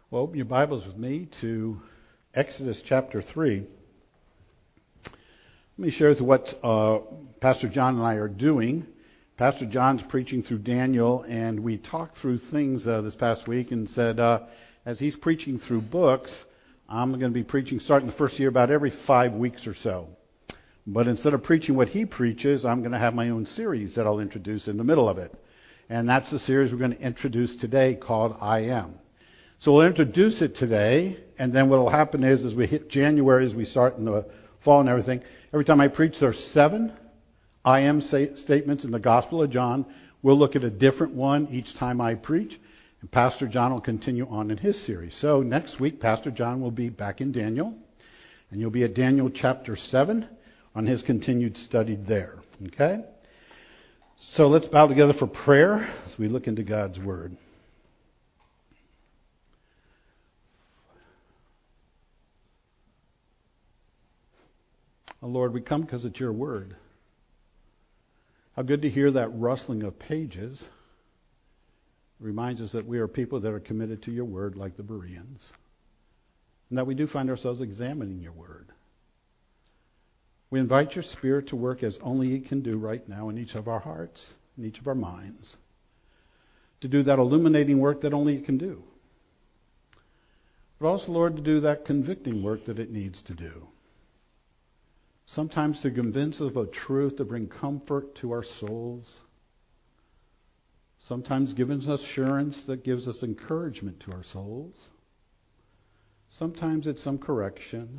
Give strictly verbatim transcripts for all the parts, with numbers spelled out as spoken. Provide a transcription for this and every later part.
Well, open your Bibles with me to Exodus chapter three. Let me share with you what uh, Pastor John and I are doing. Pastor John's preaching through Daniel, and we talked through things uh, this past week and said, uh, as he's preaching through books, I'm going to be preaching starting the first year about every five weeks or so. But instead of preaching what he preaches, I'm going to have my own series that I'll introduce in the middle of it. And that's the series we're going to introduce today called I Am. So we'll introduce it today, and then what will happen is as we hit January, as we start in the fall and everything, every time I preach there's seven I am say, statements in the Gospel of John. We'll look at a different one each time I preach, and Pastor John will continue on in his series. So next week, Pastor John will be back in Daniel, and you'll be at Daniel chapter seven on his continued study there. Okay? So let's bow together for prayer as we look into God's Word. Oh, Lord, we come because it's your word. How good to hear that rustling of pages. It reminds us that we are people that are committed to your word like the Bereans. And that we do find ourselves examining your word. We invite your Spirit to work as only it can do right now in each of our hearts, in each of our minds. To do that illuminating work that only it can do. But also, Lord, to do that convicting work that it needs to do. Sometimes to convince us of a truth to bring comfort to our souls. Sometimes giving us assurance that gives us encouragement to our souls. Sometimes it's some correction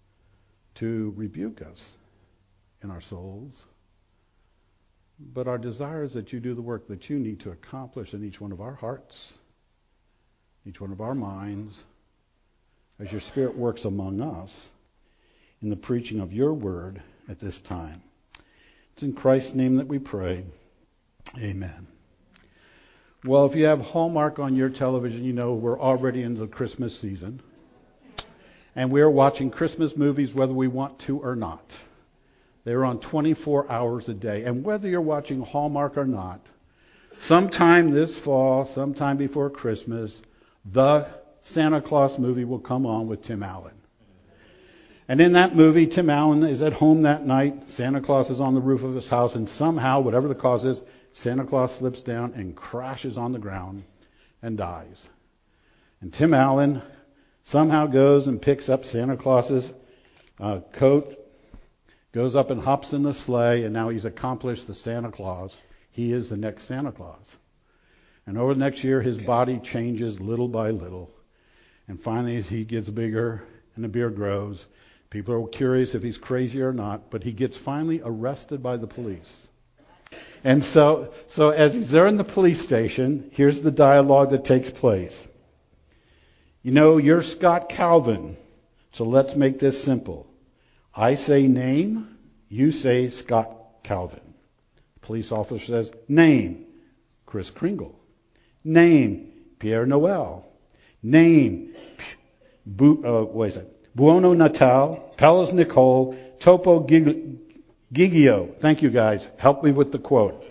to rebuke us in our souls. But our desire is that you do the work that you need to accomplish in each one of our hearts, each one of our minds, as your Spirit works among us in the preaching of your word at this time. It's in Christ's name that we pray. Amen. Well, if you have Hallmark on your television, you know we're already into the Christmas season. And we're watching Christmas movies whether we want to or not. They're on twenty-four hours a day. And whether you're watching Hallmark or not, sometime this fall, sometime before Christmas, the Santa Claus movie will come on with Tim Allen. And in that movie, Tim Allen is at home that night. Santa Claus is on the roof of his house, and somehow, whatever the cause is, Santa Claus slips down and crashes on the ground and dies. And Tim Allen somehow goes and picks up Santa Claus's uh, coat, goes up and hops in the sleigh, and now he's accomplished the Santa Claus. He is the next Santa Claus. And over the next year, his body changes little by little. And finally, as he gets bigger and the beard grows, people are curious if he's crazy or not, but he gets finally arrested by the police. And so, so as he's there in the police station, here's the dialogue that takes place. You know, you're Scott Calvin, so let's make this simple. I say name, you say Scott Calvin. The police officer says, name, Kris Kringle. Name, Pierre Noel. Name, Bu- uh, what is it? Buono Natal, Pelas Nicole, Topo Gig- Gigio. Thank you guys. Help me with the quote.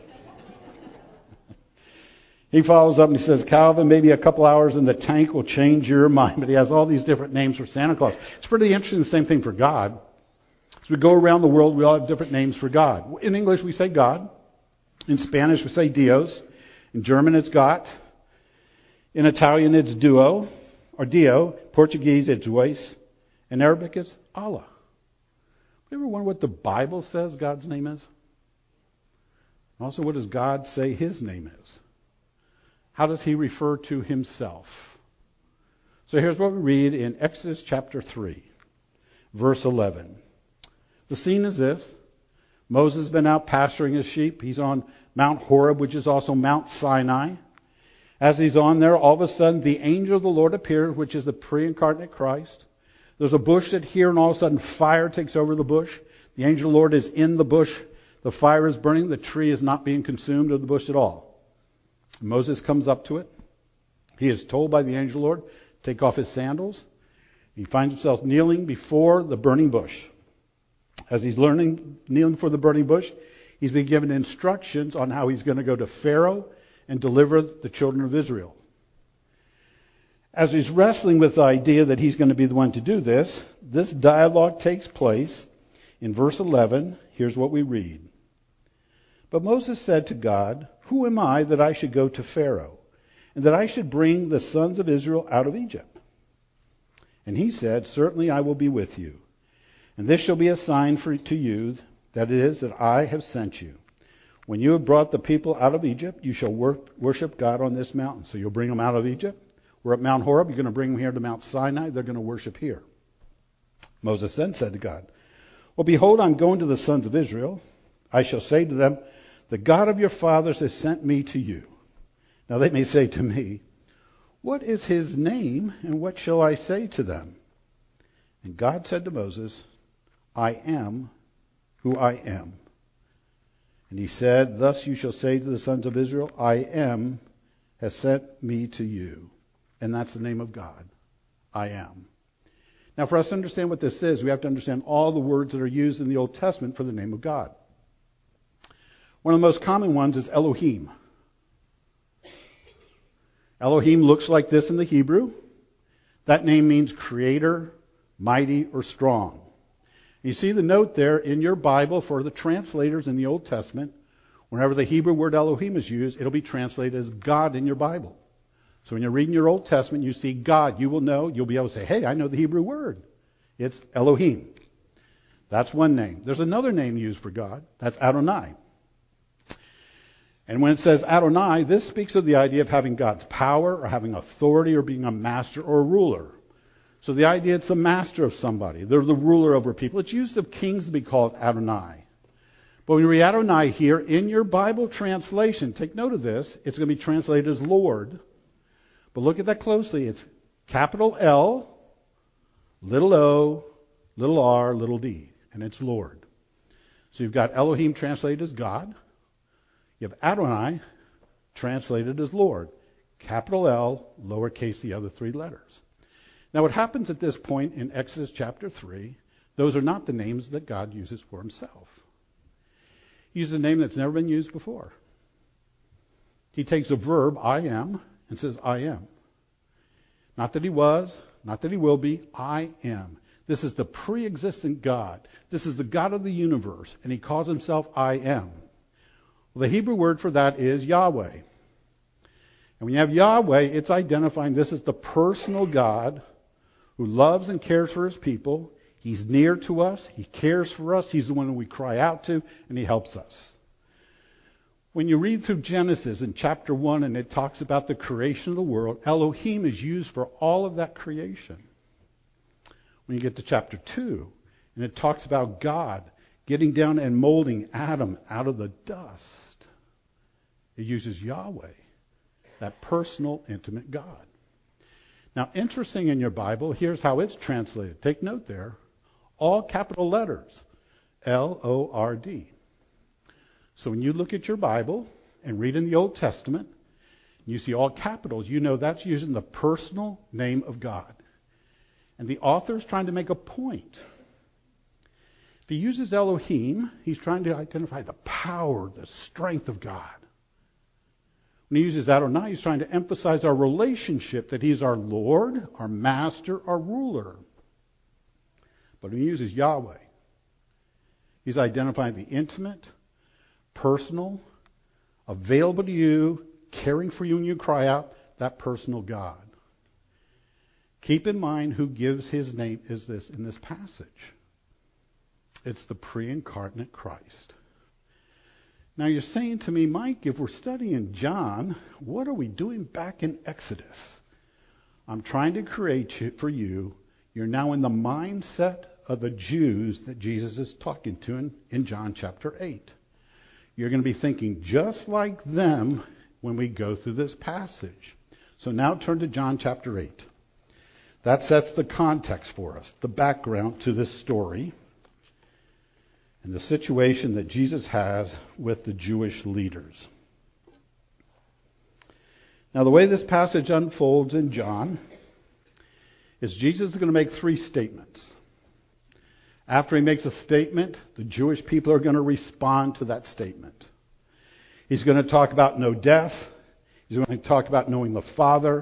He follows up and he says, Calvin, maybe a couple hours in the tank will change your mind. But he has all these different names for Santa Claus. It's pretty interesting, the same thing for God. As we go around the world, we all have different names for God. In English, we say God. In Spanish, we say Dios. In German, it's Gott. In Italian, it's Duo or Dio. Portuguese, it's Deus. In Arabic, it's Allah. You ever wonder what the Bible says God's name is? Also, what does God say his name is? How does he refer to himself? So here's what we read in Exodus chapter three, verse eleven. The scene is this. Moses has been out pasturing his sheep. He's on Mount Horeb, which is also Mount Sinai. As he's on there, all of a sudden, the angel of the Lord appears, which is the pre-incarnate Christ. There's a bush that here, and all of a sudden fire takes over the bush. The angel of the Lord is in the bush. The fire is burning. The tree is not being consumed of the bush at all. Moses comes up to it. He is told by the angel of the Lord, take off his sandals. He finds himself kneeling before the burning bush. As he's learning, kneeling before the burning bush, he's been given instructions on how he's going to go to Pharaoh and deliver the children of Israel. As he's wrestling with the idea that he's going to be the one to do this, this dialogue takes place in verse eleven. Here's what we read. But Moses said to God, "Who am I that I should go to Pharaoh, and that I should bring the sons of Israel out of Egypt?" And he said, "Certainly I will be with you. And this shall be a sign for to you, that it is that I have sent you. When you have brought the people out of Egypt, you shall wor- worship God on this mountain." So you'll bring them out of Egypt. We're at Mount Horeb. You're going to bring them here to Mount Sinai. They're going to worship here. Moses then said to God, "Well, behold, I'm going to the sons of Israel. I shall say to them, the God of your fathers has sent me to you. Now they may say to me, what is his name, and what shall I say to them?" And God said to Moses, "I am who I am." And he said, "Thus you shall say to the sons of Israel, I am has sent me to you." And that's the name of God. I am. Now, for us to understand what this is, we have to understand all the words that are used in the Old Testament for the name of God. One of the most common ones is Elohim. Elohim looks like this in the Hebrew. That name means creator, mighty, or strong. You see the note there in your Bible for the translators in the Old Testament. Whenever the Hebrew word Elohim is used, it'll be translated as God in your Bible. So when you're reading your Old Testament, you see God, you will know, you'll be able to say, hey, I know the Hebrew word. It's Elohim. That's one name. There's another name used for God. That's Adonai. And when it says Adonai, this speaks of the idea of having God's power or having authority or being a master or a ruler. So the idea it's the master of somebody. They're the ruler over people. It's used of kings to be called Adonai. But when you read Adonai here in your Bible translation, take note of this. It's going to be translated as Lord. But look at that closely. It's capital L, little o, little r, little d. And it's Lord. So you've got Elohim translated as God. You have Adonai translated as Lord. Capital L, lowercase the other three letters. Now what happens at this point in Exodus chapter three, those are not the names that God uses for himself. He uses a name that's never been used before. He takes a verb, I am, and says, I am. Not that he was, not that he will be, I am. This is the pre-existent God. This is the God of the universe, and he calls himself I am. Well, the Hebrew word for that is Yahweh. And when you have Yahweh, it's identifying this is the personal God who loves and cares for his people. He's near to us. He cares for us. He's the one we cry out to, and he helps us. When you read through Genesis in chapter one and it talks about the creation of the world, Elohim is used for all of that creation. When you get to chapter two and it talks about God getting down and molding Adam out of the dust, it uses Yahweh, that personal, intimate God. Now, interesting in your Bible, here's how it's translated. Take note there. All capital letters, L O R D. So when you look at your Bible and read in the Old Testament, and you see all capitals, you know that's using the personal name of God. And the author is trying to make a point. If he uses Elohim, he's trying to identify the power, the strength of God. When he uses Adonai, he's trying to emphasize our relationship, that he's our Lord, our master, our ruler. But when he uses Yahweh, he's identifying the intimate, personal, available to you, caring for you when you cry out, that personal God. Keep in mind who gives his name is this in this passage. It's the pre-incarnate Christ. Now you're saying to me, Mike, if we're studying John, what are we doing back in Exodus? I'm trying to create for you, you're now in the mindset of the Jews that Jesus is talking to in, in John chapter eight. You're going to be thinking just like them when we go through this passage. So now turn to John chapter eight. That sets the context for us, the background to this story, and the situation that Jesus has with the Jewish leaders. Now, the way this passage unfolds in John is Jesus is going to make three statements. After he makes a statement, the Jewish people are going to respond to that statement. He's going to talk about no death. He's going to talk about knowing the Father.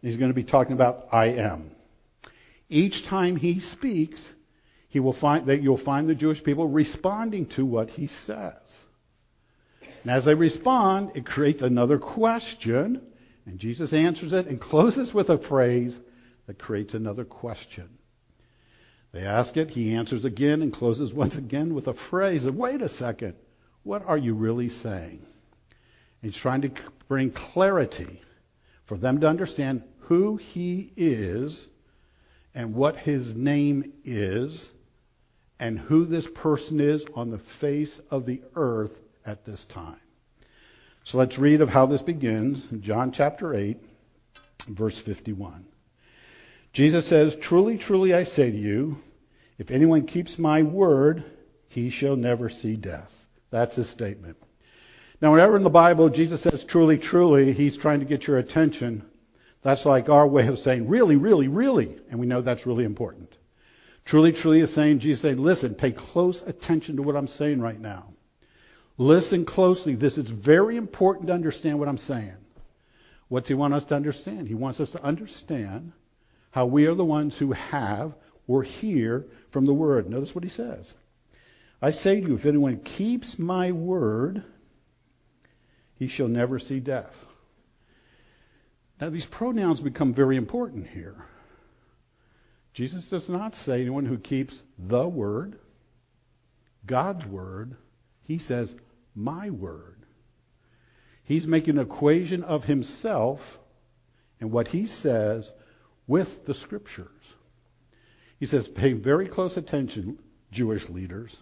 He's going to be talking about I am. Each time he speaks, he will find that you'll find the Jewish people responding to what he says. And as they respond, it creates another question, and Jesus answers it and closes with a phrase that creates another question. They ask it, he answers again and closes once again with a phrase. And wait a second, what are you really saying? He's trying to bring clarity for them to understand who he is and what his name is and who this person is on the face of the earth at this time. So let's read of how this begins in John chapter eight, verse fifty-one. Jesus says, "Truly, truly, I say to you, if anyone keeps my word, he shall never see death." That's his statement. Now, whenever in the Bible Jesus says, "Truly, truly," he's trying to get your attention. That's like our way of saying, "Really, really, really." And we know that's really important. Truly, truly is saying, Jesus saying, listen, pay close attention to what I'm saying right now. Listen closely. This is very important to understand what I'm saying. What's he want us to understand? He wants us to understand how we are the ones who have or hear from the word. Notice what he says. I say to you, if anyone keeps my word, he shall never see death. Now, these pronouns become very important here. Jesus does not say anyone who keeps the word, God's word. He says, my word. He's making an equation of himself and what he says with the scriptures. He says, pay very close attention, Jewish leaders.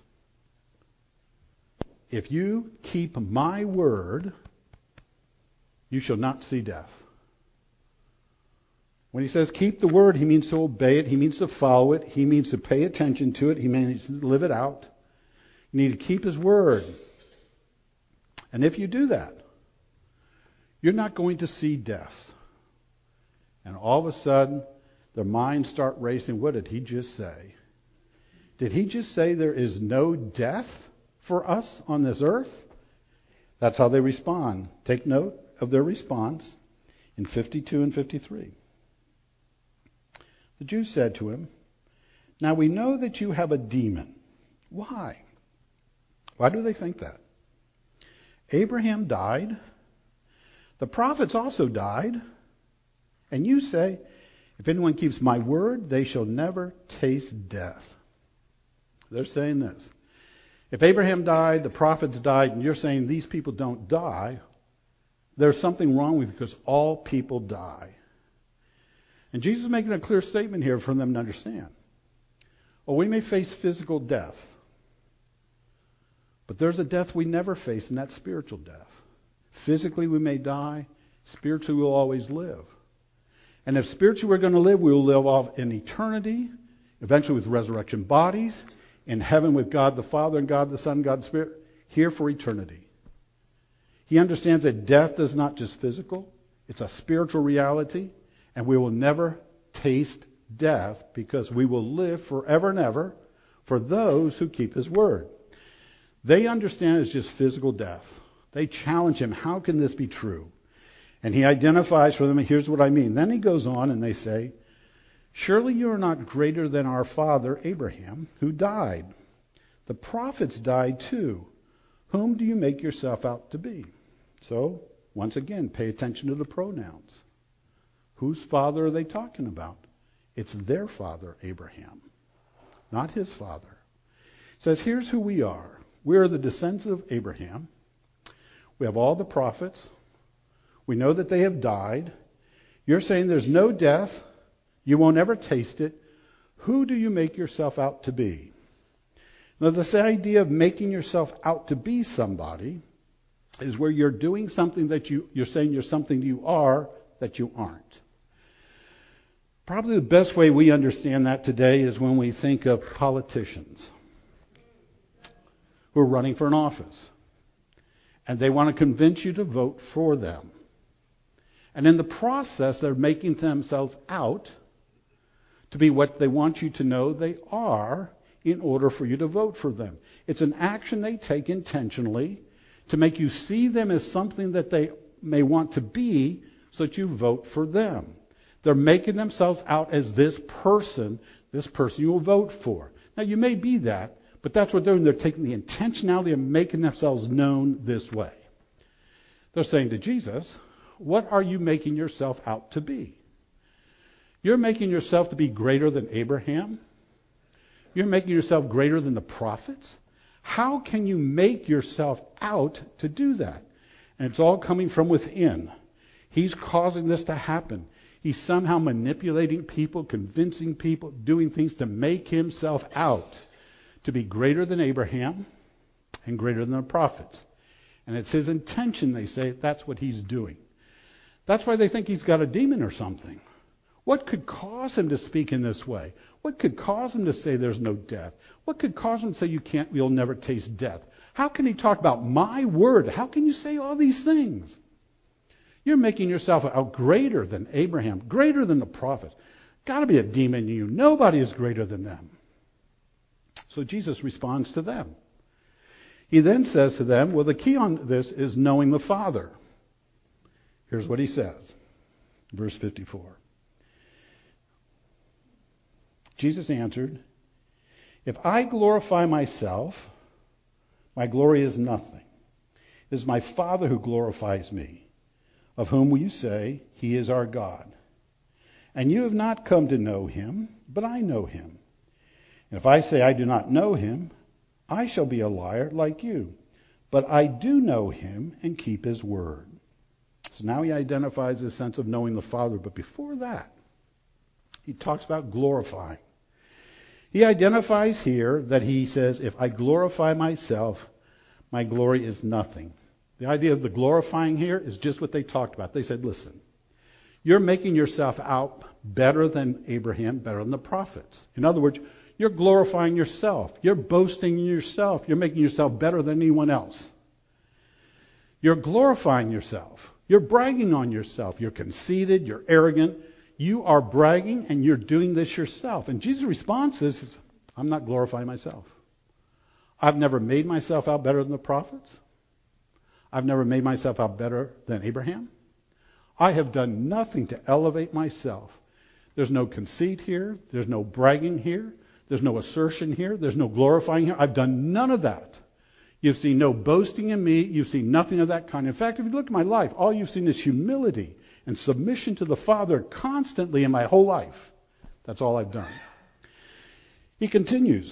If you keep my word, you shall not see death. When he says keep the word, he means to obey it. He means to follow it. He means to pay attention to it. He means to live it out. You need to keep his word. And if you do that, you're not going to see death. And all of a sudden, their minds start racing. What did he just say? Did he just say there is no death for us on this earth? That's how they respond. Take note of their response in fifty-two and fifty-three. The Jews said to him, now we know that you have a demon. Why? Why do they think that? Abraham died. The prophets also died. And you say, if anyone keeps my word, they shall never taste death. They're saying this. If Abraham died, the prophets died, and you're saying these people don't die, there's something wrong with you because all people die. And Jesus is making a clear statement here for them to understand. Well, we may face physical death, but there's a death we never face, and that's spiritual death. Physically we may die, spiritually we'll always live. And if spiritually we're going to live, we will live off in eternity, eventually with resurrection bodies, in heaven with God the Father and God the Son and God the Spirit, here for eternity. He understands that death is not just physical, it's a spiritual reality, and we will never taste death because we will live forever and ever for those who keep his word. They understand it's just physical death. They challenge him, how can this be true? And he identifies for them, here's what I mean. Then he goes on and they say, surely you are not greater than our father Abraham, who died. The prophets died too. Whom do you make yourself out to be? So, once again, pay attention to the pronouns. Whose father are they talking about? It's their father, Abraham, not his father. It says, here's who we are. We are the descendants of Abraham. We have all the prophets. We know that they have died. You're saying there's no death. You won't ever taste it. Who do you make yourself out to be? Now, this idea of making yourself out to be somebody is where you're doing something that you, you're saying you're something you are that you aren't. Probably the best way we understand that today is when we think of politicians who are running for an office. And they want to convince you to vote for them. And in the process, they're making themselves out to be what they want you to know they are in order for you to vote for them. It's an action they take intentionally to make you see them as something that they may want to be so that you vote for them. They're making themselves out as this person, this person you will vote for. Now, you may be that, but that's what they're doing. They're taking the intentionality of making themselves known this way. They're saying to Jesus, what are you making yourself out to be? You're making yourself to be greater than Abraham. You're making yourself greater than the prophets. How can you make yourself out to do that? And it's all coming from within. He's causing this to happen. He's somehow manipulating people, convincing people, doing things to make himself out to be greater than Abraham and greater than the prophets. And it's his intention, they say, that's what he's doing. That's why they think he's got a demon or something. What could cause him to speak in this way? What could cause him to say there's no death? What could cause him to say you can't, you'll never taste death? How can he talk about my word? How can you say all these things? You're making yourself out greater than Abraham, greater than the prophet. Got to be a demon in you. Nobody is greater than them. So Jesus responds to them. He then says to them, well, the key on this is knowing the Father. Here's what he says, verse fifty-four. Jesus answered, if I glorify myself, my glory is nothing. It is my Father who glorifies me, of whom you say he is our God. And you have not come to know him, but I know him. And if I say I do not know him, I shall be a liar like you. But I do know him and keep his word. So now he identifies his sense of knowing the Father. But before that, he talks about glorifying. He identifies here that he says, if I glorify myself, my glory is nothing. The idea of the glorifying here is just what they talked about. They said, listen, you're making yourself out better than Abraham, better than the prophets. In other words, you're glorifying yourself. You're boasting in yourself. You're making yourself better than anyone else. You're glorifying yourself. You're bragging on yourself. You're conceited. You're arrogant. You are bragging and you're doing this yourself. And Jesus' response is, I'm not glorifying myself. I've never made myself out better than the prophets. I've never made myself out better than Abraham. I have done nothing to elevate myself. There's no conceit here. There's no bragging here. There's no assertion here. There's no glorifying here. I've done none of that. You've seen no boasting in me. You've seen nothing of that kind. In fact, if you look at my life, all you've seen is humility and submission to the Father constantly in my whole life. That's all I've done. He continues,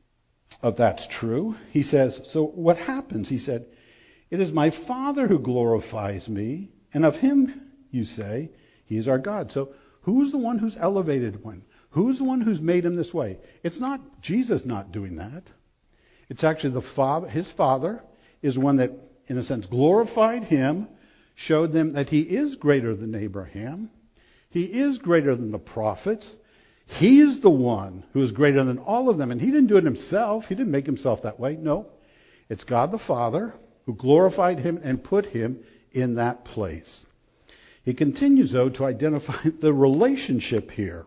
if that's true, he says, so what happens? He said, it is my Father who glorifies me, and of him you say, he is our God. So who's the one who's elevated one? Who's the one who's made him this way? It's not Jesus not doing that. It's actually the Father. His Father is one that, in a sense, glorified him, showed them that he is greater than Abraham. He is greater than the prophets. He is the one who is greater than all of them. And he didn't do it himself. He didn't make himself that way. No. It's God the Father who glorified him and put him in that place. He continues, though, to identify the relationship here.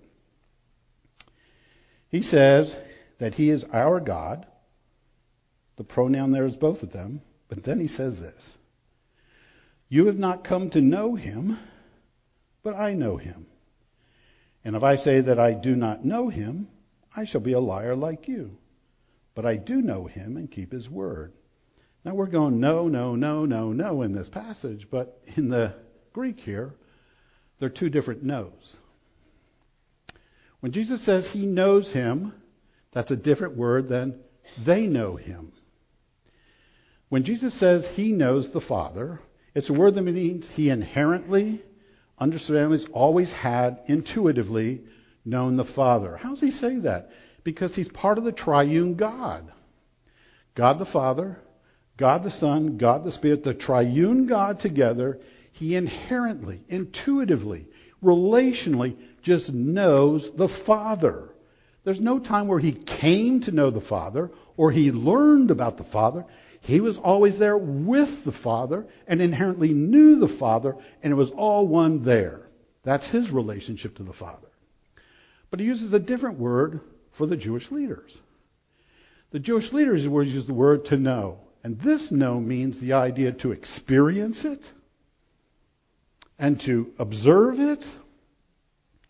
He says that he is our God. The pronoun there is both of them. But then he says this. You have not come to know him, but I know him. And if I say that I do not know him, I shall be a liar like you. But I do know him and keep his word. Now we're going no, no, no, no, no in this passage. But in the Greek here, there are two different no's. When Jesus says he knows him, that's a different word than they know him. When Jesus says he knows the Father, it's a word that means he inherently, understandably, always had, intuitively known the Father. How does he say that? Because he's part of the triune God. God the Father, God the Son, God the Spirit, the triune God together, he inherently, intuitively, relationally just knows the Father. There's no time where he came to know the Father or he learned about the Father. He was always there with the Father and inherently knew the Father, and it was all one there. That's his relationship to the Father. But he uses a different word for the Jewish leaders. The Jewish leaders use the word to know. And this know means the idea to experience it and to observe it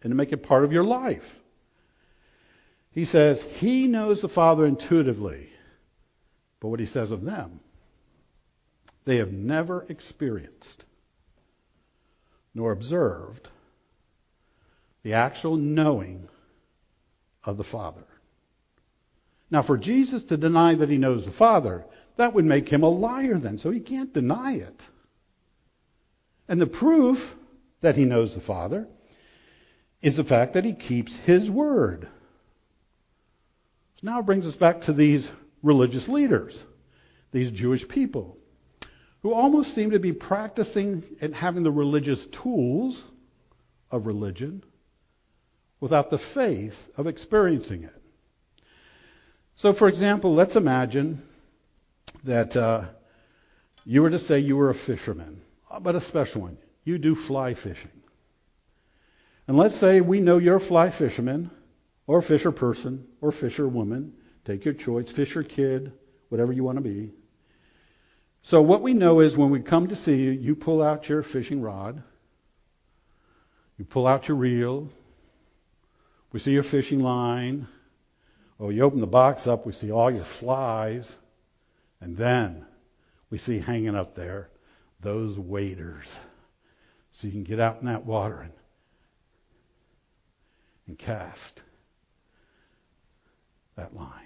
and to make it part of your life. He says he knows the Father intuitively. But what he says of them, they have never experienced nor observed the actual knowing of the Father. Now, for Jesus to deny that he knows the Father, that would make him a liar then, so he can't deny it. And the proof that he knows the Father is the fact that he keeps his word. So now it brings us back to these religious leaders, these Jewish people, who almost seem to be practicing and having the religious tools of religion without the faith of experiencing it. So, for example, let's imagine that uh, you were to say you were a fisherman, but a special one. You do fly fishing. And let's say we know you're a fly fisherman, or a fisher person, or fisher woman. Take your choice, fisher kid, whatever you want to be. So what we know is when we come to see you, you pull out your fishing rod, you pull out your reel, we see your fishing line, or you open the box up, we see all your flies, and then we see hanging up there those waders. So you can get out in that water and, and cast that line.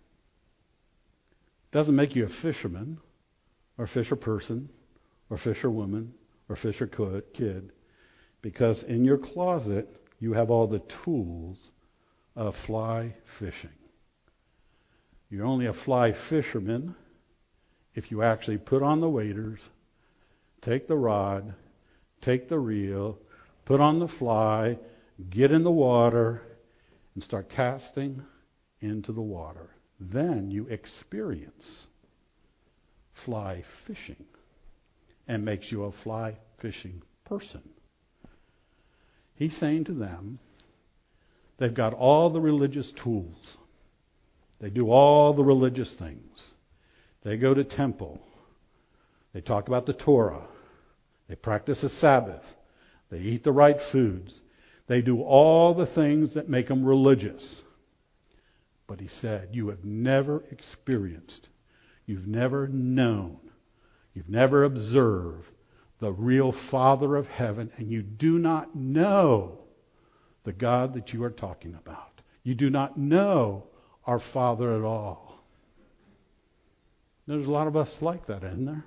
Doesn't make you a fisherman, or fisher person, or fisher woman, or fisher kid, because in your closet you have all the tools of fly fishing. You're only a fly fisherman if you actually put on the waders, take the rod, take the reel, put on the fly, get in the water, and start casting into the water. Then you experience fly fishing and makes you a fly fishing person. He's saying to them, they've got all the religious tools. They do all the religious things. They go to temple. They talk about the Torah. They practice the Sabbath. They eat the right foods. They do all the things that make them religious. But he said, you have never experienced, you've never known, you've never observed the real Father of heaven, and you do not know the God that you are talking about. You do not know our Father at all. There's a lot of us like that, isn't there?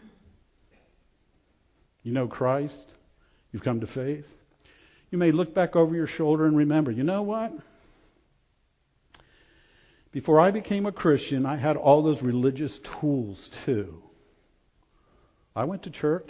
You know Christ. You've come to faith. You may look back over your shoulder and remember, you know what? Before I became a Christian, I had all those religious tools too. I went to church.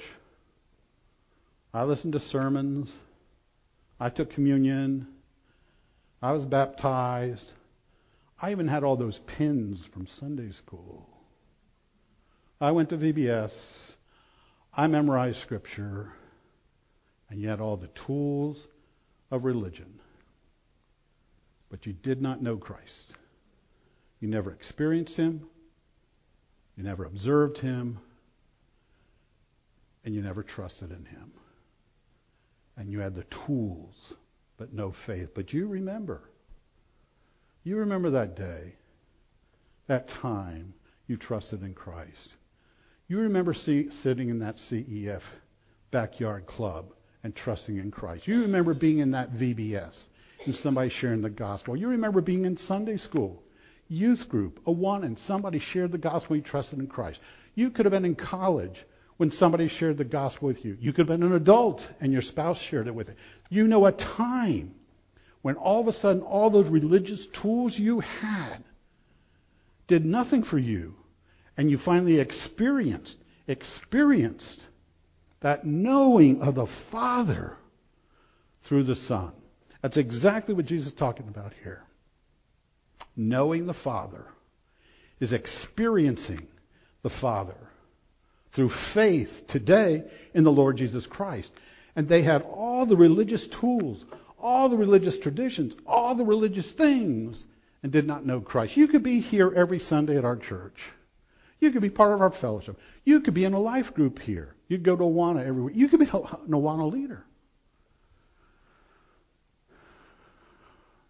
I listened to sermons. I took communion. I was baptized. I even had all those pins from Sunday school. I went to V B S. I memorized scripture. And you had all the tools of religion. But you did not know Christ. You never experienced him. You never observed him. And you never trusted in him. And you had the tools, but no faith. But you remember. You remember that day, that time you trusted in Christ. You remember see, sitting in that C E F backyard club and trusting in Christ. You remember being in that V B S and somebody sharing the gospel. You remember being in Sunday school, youth group, a one, and somebody shared the gospel. You trusted in Christ. You could have been in college when somebody shared the gospel with you. You could have been an adult and your spouse shared it with you. You know a time when all of a sudden all those religious tools you had did nothing for you, and you finally experienced, experienced that knowing of the Father through the Son. That's exactly what Jesus is talking about here. Knowing the Father is experiencing the Father through faith today in the Lord Jesus Christ. And they had all the religious tools, all the religious traditions, all the religious things, and did not know Christ. You could be here every Sunday at our church. You could be part of our fellowship. You could be in a life group here. You'd go to Awana every week. You could be an Awana leader.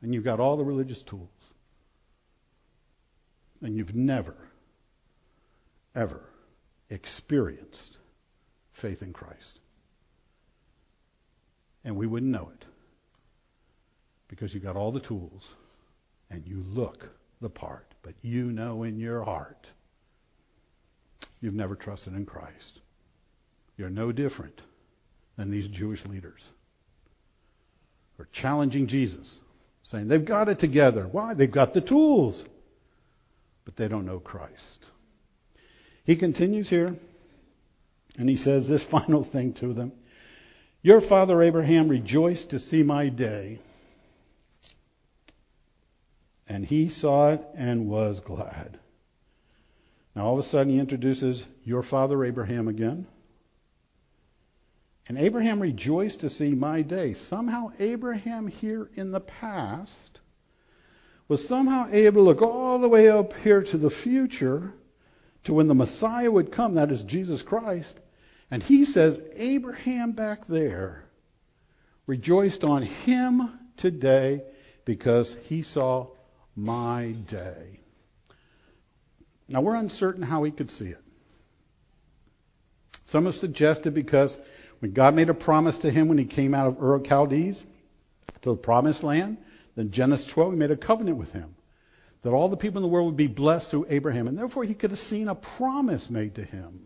and you've got all the religious tools, and you've never, ever experienced faith in Christ. And we wouldn't know it because you've got all the tools and you look the part, but you know in your heart you've never trusted in Christ. You're no different than these Jewish leaders who are challenging Jesus, saying they've got it together. Why? They've got the tools, but they don't know Christ. He continues here, and he says this final thing to them. Your father Abraham rejoiced to see my day, and he saw it and was glad. Now all of a sudden he introduces your father Abraham again. And Abraham rejoiced to see my day. Somehow Abraham here in the past was somehow able to look all the way up here to the future, to when the Messiah would come, that is Jesus Christ. And he says, Abraham back there rejoiced on him today because he saw my day. Now we're uncertain how he could see it. Some have suggested because when God made a promise to him when he came out of Ur of Chaldees to the promised land, then Genesis twelve, he made a covenant with him that all the people in the world would be blessed through Abraham, and therefore he could have seen a promise made to him.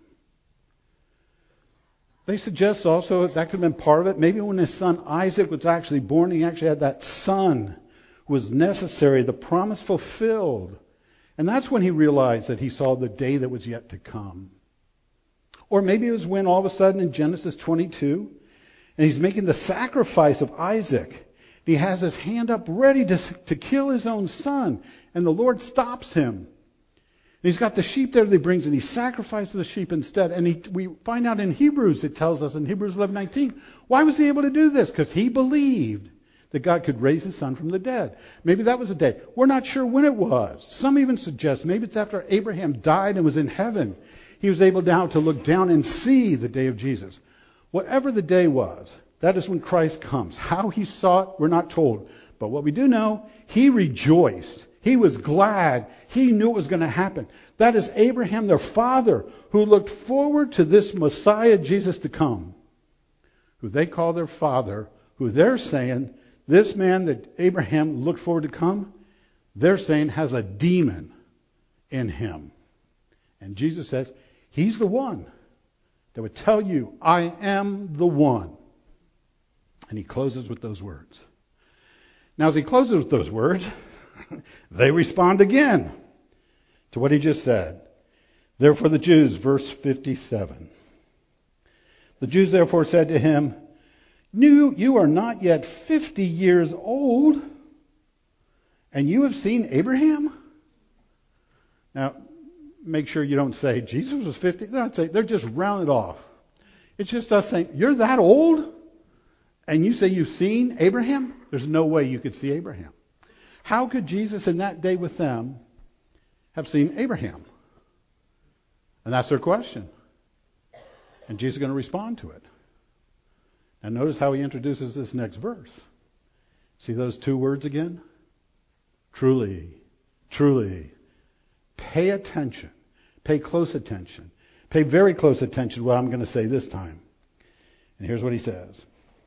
They suggest also that, that could have been part of it. Maybe when his son Isaac was actually born, he actually had that son who was necessary, the promise fulfilled. And that's when he realized that he saw the day that was yet to come. Or maybe it was when all of a sudden in Genesis twenty-two, and he's making the sacrifice of Isaac. He has his hand up ready to, to kill his own son, and the Lord stops him. And he's got the sheep there that he brings, and he sacrifices the sheep instead. And he, we find out in Hebrews, it tells us in Hebrews eleven nineteen, why was he able to do this? Because he believed that God could raise his son from the dead. Maybe that was a day. We're not sure when it was. Some even suggest maybe it's after Abraham died and was in heaven. He was able now to look down and see the day of Jesus. Whatever the day was, that is when Christ comes. How he saw it, we're not told. But what we do know, he rejoiced. He was glad. He knew it was going to happen. That is Abraham, their father, who looked forward to this Messiah, Jesus, to come, who they call their father, who they're saying, this man that Abraham looked forward to come, they're saying has a demon in him. And Jesus says, he's the one that would tell you, I am the one. And he closes with those words. Now, as he closes with those words, they respond again to what he just said. Therefore the Jews, verse fifty-seven. The Jews therefore said to him, You, you are not yet fifty years old, and you have seen Abraham? Now, make sure you don't say, Jesus was fifty. They're not saying, they're just rounded off. It's just us saying, you're that old? And you say you've seen Abraham? There's no way you could see Abraham. How could Jesus in that day with them have seen Abraham? And that's their question. And Jesus is going to respond to it. And notice how he introduces this next verse. See those two words again? Truly, truly. Pay attention. Pay close attention. Pay very close attention to what I'm going to say this time. And here's what he says.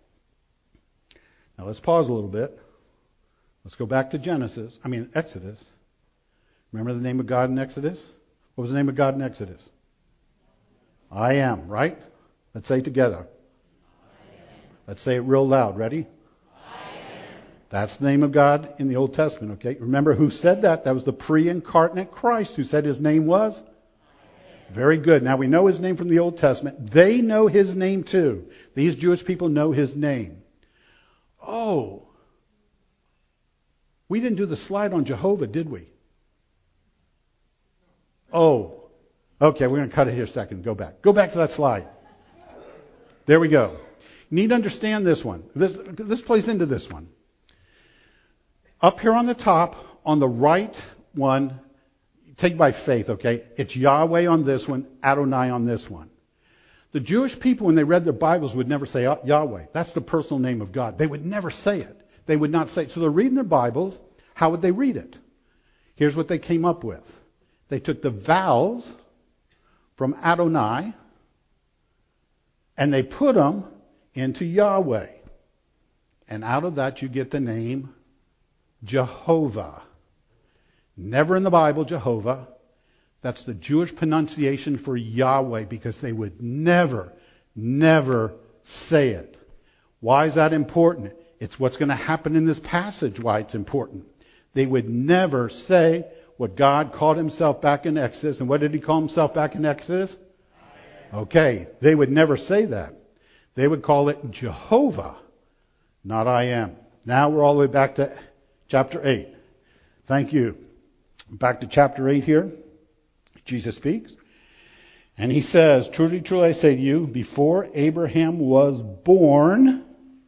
Now let's pause a little bit. Let's go back to Genesis. I mean, Exodus. Remember the name of God in Exodus? What was the name of God in Exodus? I am, right? Let's say it together. Let's say it real loud. Ready? That's the name of God in the Old Testament, okay? Remember who said that? That was the pre-incarnate Christ who said his name was? Very good. Now we know his name from the Old Testament. They know his name too. These Jewish people know his name. Oh, we didn't do the slide on Jehovah, did we? Oh, okay, we're going to cut it here a second. Go back. Go back to that slide. There we go. You need to understand this one. This, this plays into this one. Up here on the top, on the right one, take by faith, okay? It's Yahweh on this one, Adonai on this one. The Jewish people, when they read their Bibles, would never say Yahweh. That's the personal name of God. They would never say it. They would not say. So they're reading their Bibles. How would they read it? Here's what they came up with. They took the vowels from Adonai and they put them into Yahweh. And out of that you get the name Jehovah. Never in the Bible, Jehovah. That's the Jewish pronunciation for Yahweh, because they would never, never say it. Why is that important? It's what's going to happen in this passage why it's important. They would never say what God called himself back in Exodus. And what did he call himself back in Exodus? Okay, they would never say that. They would call it Jehovah, not I am. Now we're all the way back to chapter eight. Thank you. Back to chapter eight here. Jesus speaks. And he says, truly, truly, I say to you, before Abraham was born,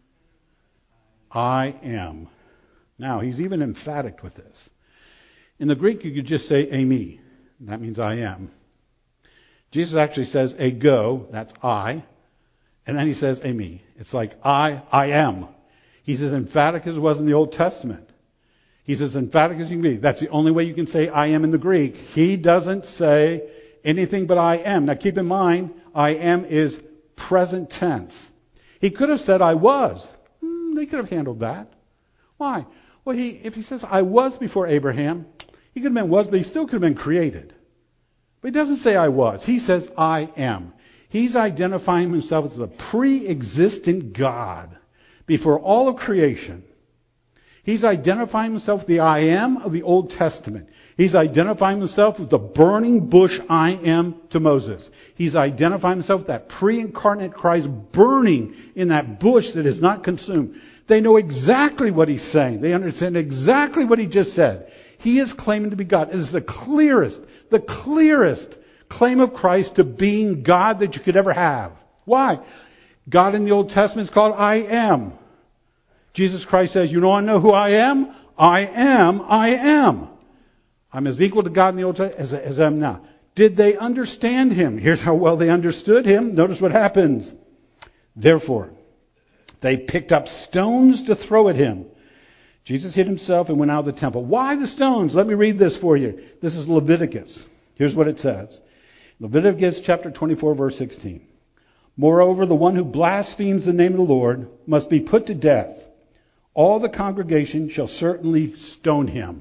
I am. Now, he's even emphatic with this. In the Greek, you could just say, eimi. That means I am. Jesus actually says, ego. That's I. And then he says, eimi. It's like, I, I am. He's as emphatic as it was in the Old Testament. He's as emphatic as you can be. That's the only way you can say I am in the Greek. He doesn't say anything but I am. Now keep in mind, I am is present tense. He could have said I was. Hmm, they could have handled that. Why? Well, he, if he says I was before Abraham, he could have been was, but he still could have been created. But he doesn't say I was. He says I am. He's identifying himself as a pre-existent God before all of creation. He's identifying himself with the I am of the Old Testament. He's identifying himself with the burning bush I am to Moses. He's identifying himself with that pre-incarnate Christ burning in that bush that is not consumed. They know exactly what he's saying. They understand exactly what he just said. He is claiming to be God. It is the clearest, the clearest claim of Christ to being God that you could ever have. Why? God in the Old Testament is called I am. Jesus Christ says, you know I know who I am? I am, I am. I'm as equal to God in the Old Testament as, as I am now. Did they understand him? Here's how well they understood him. Notice what happens. Therefore, they picked up stones to throw at him. Jesus hid himself and went out of the temple. Why the stones? Let me read this for you. This is Leviticus. Here's what it says. Leviticus chapter twenty-four, verse sixteen. Moreover, the one who blasphemes the name of the Lord must be put to death. All the congregation shall certainly stone him.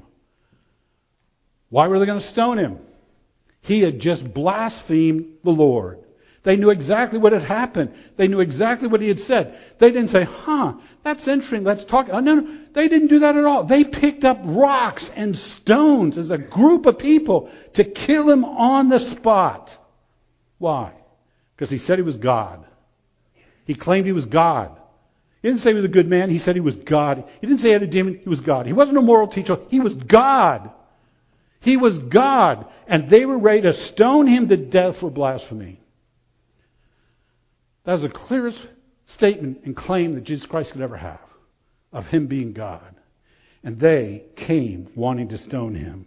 Why were they going to stone him? He had just blasphemed the Lord. They knew exactly what had happened. They knew exactly what he had said. They didn't say, huh, that's interesting, let's talk. Oh, no, no, they didn't do that at all. They picked up rocks and stones as a group of people to kill him on the spot. Why? Because he said he was God. He claimed he was God. He didn't say he was a good man. He said he was God. He didn't say he had a demon. He was God. He wasn't a moral teacher. He was God. He was God. And they were ready to stone him to death for blasphemy. That was the clearest statement and claim that Jesus Christ could ever have of him being God. And they came wanting to stone him.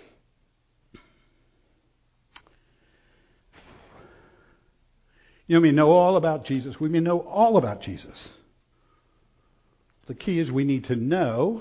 You know, we know all about Jesus. We may know all about Jesus. The key is we need to know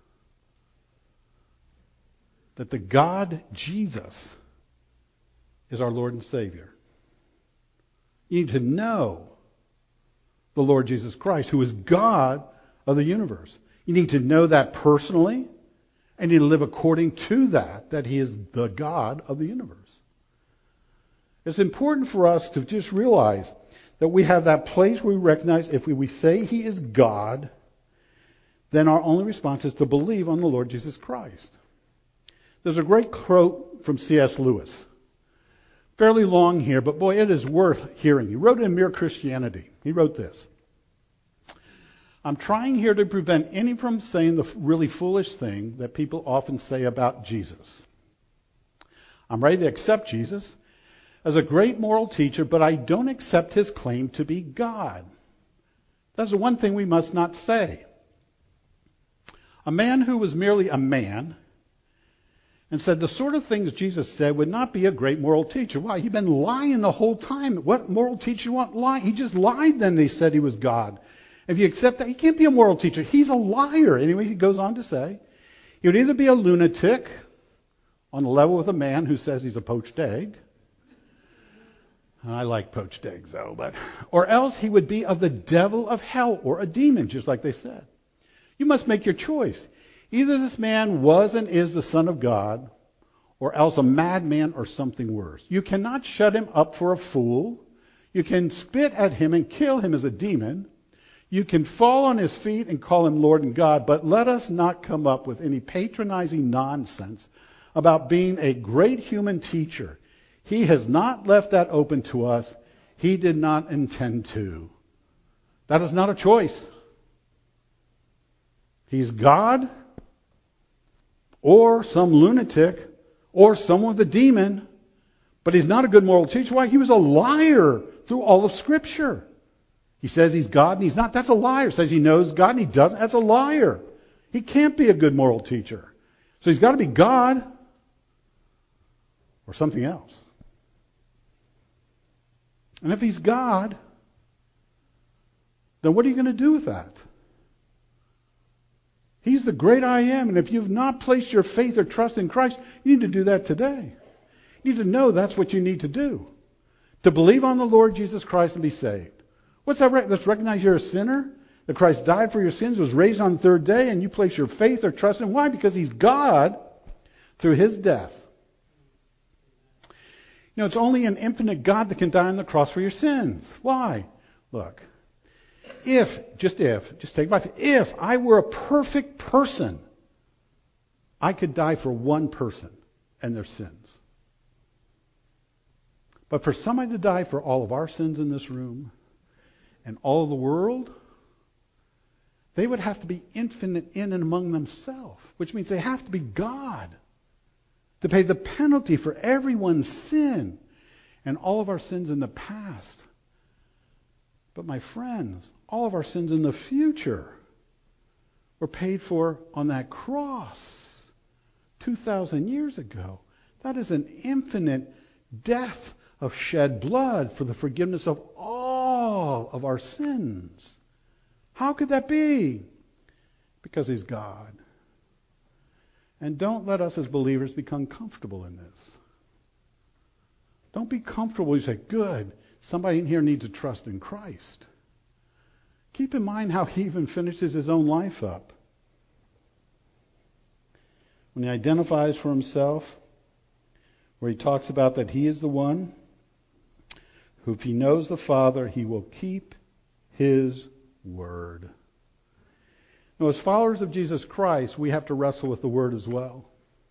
that the God Jesus is our Lord and Savior. You need to know the Lord Jesus Christ, who is God of the universe. You need to know that personally, and you need to live according to that, that he is the God of the universe. It's important for us to just realize that we have that place where we recognize if we, we say he is God, then our only response is to believe on the Lord Jesus Christ. There's a great quote from C S Lewis. Fairly long here, but boy, it is worth hearing. He wrote it in Mere Christianity. He wrote this. I'm trying here to prevent any from saying the really foolish thing that people often say about Jesus. I'm ready to accept Jesus as a great moral teacher, but I don't accept his claim to be God. That's the one thing we must not say. A man who was merely a man and said the sort of things Jesus said would not be a great moral teacher. Why? He'd been lying the whole time. What moral teacher want lying? He just lied then they said he was God. If you accept that, he can't be a moral teacher. He's a liar. Anyway, he goes on to say, he would either be a lunatic on the level with a man who says he's a poached egg. I like poached eggs, though, but or else he would be of the devil of hell or a demon, just like they said. You must make your choice. Either this man was and is the Son of God, or else a madman or something worse. You cannot shut him up for a fool. You can spit at him and kill him as a demon. You can fall on his feet and call him Lord and God, but let us not come up with any patronizing nonsense about being a great human teacher. He has not left that open to us. He did not intend to. That is not a choice. He's God, or some lunatic, or someone with a demon, but he's not a good moral teacher. Why? He was a liar through all of Scripture. He says he's God and he's not. That's a liar. Says he knows God and he doesn't. That's a liar. He can't be a good moral teacher. So he's got to be God or something else. And if he's God, then what are you going to do with that? He's the great I am. And if you've not placed your faith or trust in Christ, you need to do that today. You need to know that's what you need to do. To believe on the Lord Jesus Christ and be saved. What's that? Let's recognize you're a sinner. That Christ died for your sins, was raised on the third day, and you place your faith or trust in him. Why? Because he's God through his death. You know, it's only an infinite God that can die on the cross for your sins. Why? Look, if, just if, just take my faith, if I were a perfect person, I could die for one person and their sins. But for somebody to die for all of our sins in this room and all of the world, they would have to be infinite in and among themselves, which means they have to be God to pay the penalty for everyone's sin and all of our sins in the past. But my friends, all of our sins in the future were paid for on that cross two thousand years ago. That is an infinite death of shed blood for the forgiveness of all of our sins. How could that be? Because he's God. And don't let us as believers become comfortable in this. Don't be comfortable. You say, good, somebody in here needs to trust in Christ. Keep in mind how he even finishes his own life up. When he identifies for himself, where he talks about that he is the one who, if he knows the Father, he will keep his word. Now, as followers of Jesus Christ, we have to wrestle with the Word as well.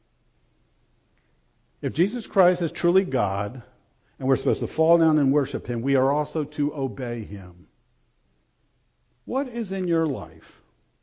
If Jesus Christ is truly God, and we're supposed to fall down and worship him, we are also to obey him. What is in your life?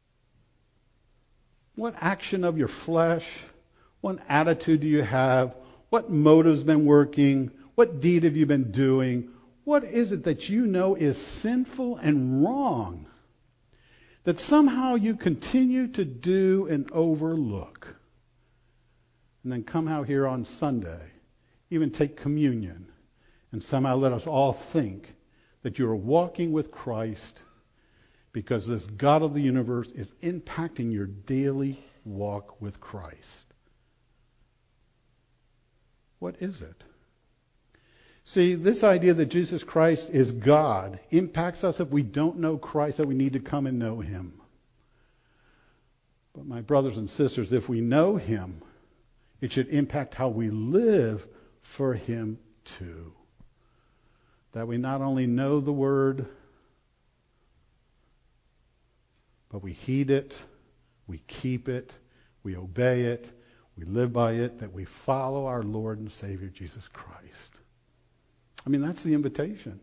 What action of your flesh? What attitude do you have? What motive's been working? What deed have you been doing? What is it that you know is sinful and wrong that somehow you continue to do and overlook? And then come out here on Sunday, even take communion, and somehow let us all think that you're walking with Christ because this God of the universe is impacting your daily walk with Christ. What is it? See, this idea that Jesus Christ is God impacts us if we don't know Christ, that we need to come and know him. But my brothers and sisters, if we know him, it should impact how we live for him too. That we not only know the word, but we heed it, we keep it, we obey it, we live by it, that we follow our Lord and Savior Jesus Christ. I mean, that's the invitation.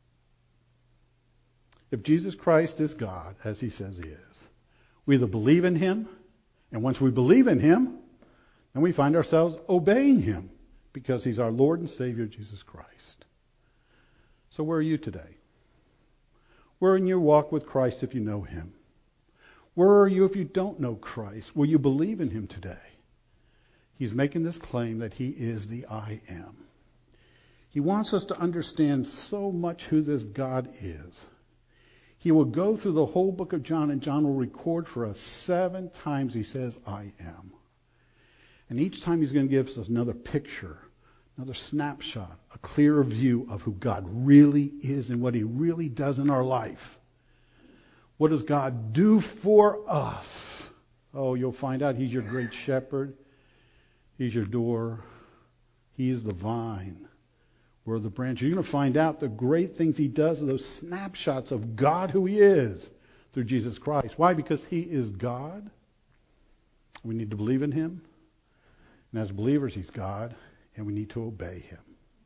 If Jesus Christ is God, as he says he is, we either believe in him, and once we believe in him, then we find ourselves obeying him because he's our Lord and Savior, Jesus Christ. So where are you today? Where in your walk with Christ if you know him? Where are you if you don't know Christ? Will you believe in him today? He's making this claim that he is the I am. He wants us to understand so much who this God is. He will go through the whole book of John, and John will record for us seven times he says, I am. And each time he's going to give us another picture, another snapshot, a clearer view of who God really is and what he really does in our life. What does God do for us? Oh, you'll find out he's your great shepherd. He's your door. He's the vine. We're the branch. You're going to find out the great things he does, those snapshots of God, who he is, through Jesus Christ. Why? Because he is God. We need to believe in him. And as believers, he's God, and we need to obey him.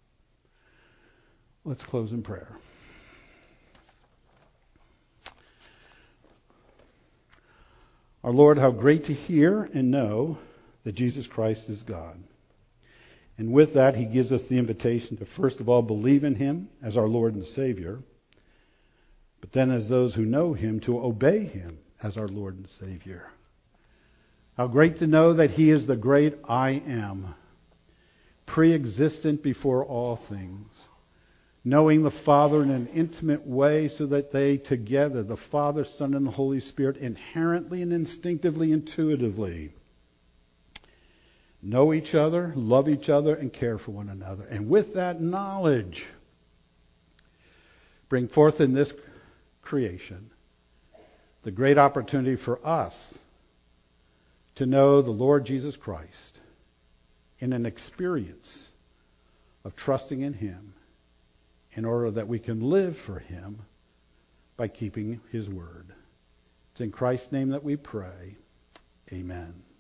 Let's close in prayer. Our Lord, how great to hear and know that Jesus Christ is God. And with that, he gives us the invitation to first of all believe in him as our Lord and Savior, but then as those who know him to obey him as our Lord and Savior. How great to know that he is the great I am, pre-existent before all things, knowing the Father in an intimate way so that they together, the Father, Son, and the Holy Spirit, inherently and instinctively, intuitively, know each other, love each other, and care for one another. And with that knowledge, bring forth in this creation the great opportunity for us to know the Lord Jesus Christ in an experience of trusting in him in order that we can live for him by keeping his word. It's in Christ's name that we pray. Amen.